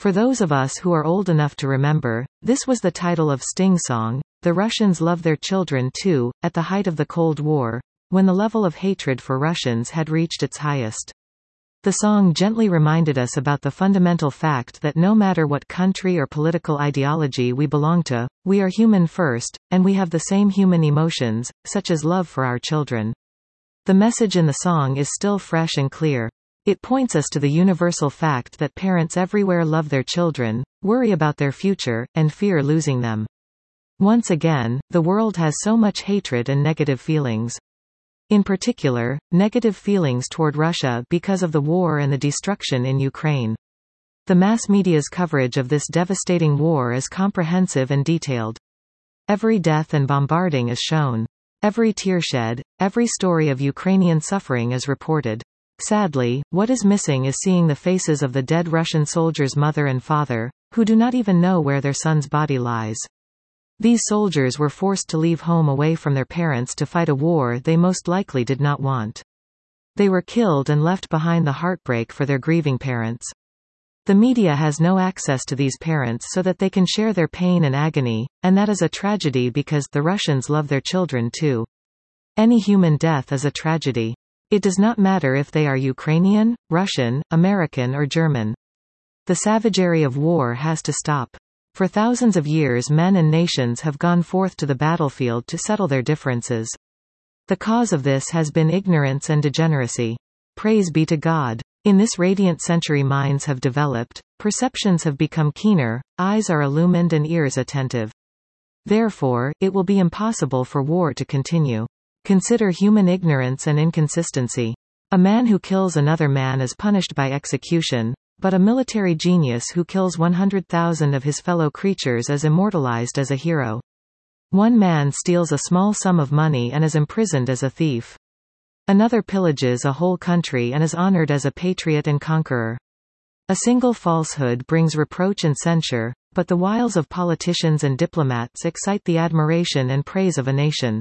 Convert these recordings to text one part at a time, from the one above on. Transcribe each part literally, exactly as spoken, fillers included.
For those of us who are old enough to remember, this was the title of Sting's song, The Russians Love Their Children Too, at the height of the Cold War, when the level of hatred for Russians had reached its highest. The song gently reminded us about the fundamental fact that no matter what country or political ideology we belong to, we are human first, and we have the same human emotions, such as love for our children. The message in the song is still fresh and clear. It points us to the universal fact that parents everywhere love their children, worry about their future, and fear losing them. Once again, the world has so much hatred and negative feelings. In particular, negative feelings toward Russia because of the war and the destruction in Ukraine. The mass media's coverage of this devastating war is comprehensive and detailed. Every death and bombarding is shown. Every tear shed, every story of Ukrainian suffering is reported. Sadly, what is missing is seeing the faces of the dead Russian soldiers' mother and father, who do not even know where their son's body lies. These soldiers were forced to leave home away from their parents to fight a war they most likely did not want. They were killed and left behind the heartbreak for their grieving parents. The media has no access to these parents so that they can share their pain and agony, and that is a tragedy because the Russians love their children too. Any human death is a tragedy. It does not matter if they are Ukrainian, Russian, American or German. The savagery of war has to stop. For thousands of years men and nations have gone forth to the battlefield to settle their differences. The cause of this has been ignorance and degeneracy. Praise be to God. In this radiant century minds have developed, perceptions have become keener, eyes are illumined and ears attentive. Therefore, it will be impossible for war to continue. Consider human ignorance and inconsistency. A man who kills another man is punished by execution, but a military genius who kills one hundred thousand of his fellow creatures is immortalized as a hero. One man steals a small sum of money and is imprisoned as a thief. Another pillages a whole country and is honored as a patriot and conqueror. A single falsehood brings reproach and censure, but the wiles of politicians and diplomats excite the admiration and praise of a nation.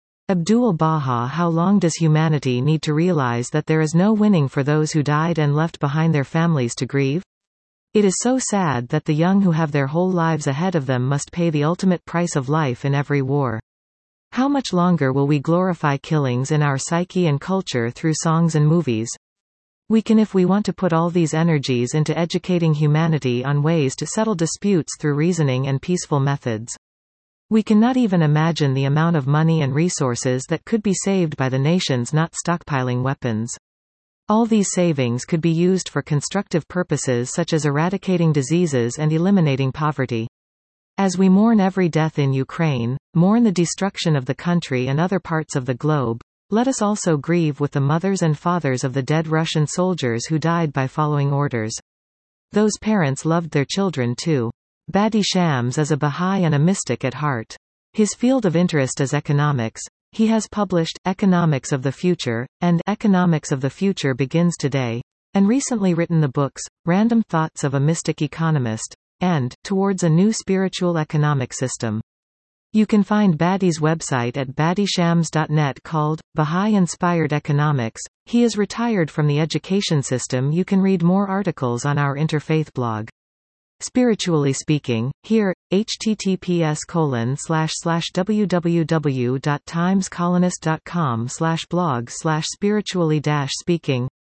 Abdul-Baha: How long does humanity need to realize that there is no winning for those who died and left behind their families to grieve? It is so sad that the young who have their whole lives ahead of them must pay the ultimate price of life in every war. How much longer will we glorify killings in our psyche and culture through songs and movies? We can if we want to put all these energies into educating humanity on ways to settle disputes through reasoning and peaceful methods. We cannot even imagine the amount of money and resources that could be saved by the nations not stockpiling weapons. All these savings could be used for constructive purposes such as eradicating diseases and eliminating poverty. As we mourn every death in Ukraine, mourn the destruction of the country and other parts of the globe, let us also grieve with the mothers and fathers of the dead Russian soldiers who died by following orders. Those parents loved their children too. Badi Shams is a Bahá'í and a mystic at heart. His field of interest is economics. He has published Economics of the Future and Economics of the Future Begins Today, and recently written the books Random Thoughts of a Mystic Economist and Towards a New Spiritual Economic System. You can find Badi's website at badi shams dot net called Bahá'í Inspired Economics. He is retired from the education system. You can read more articles on our Interfaith blog. Spiritually speaking, here, https colon slash slash www dot timescolonist dot com slash blog slash spiritually dash speaking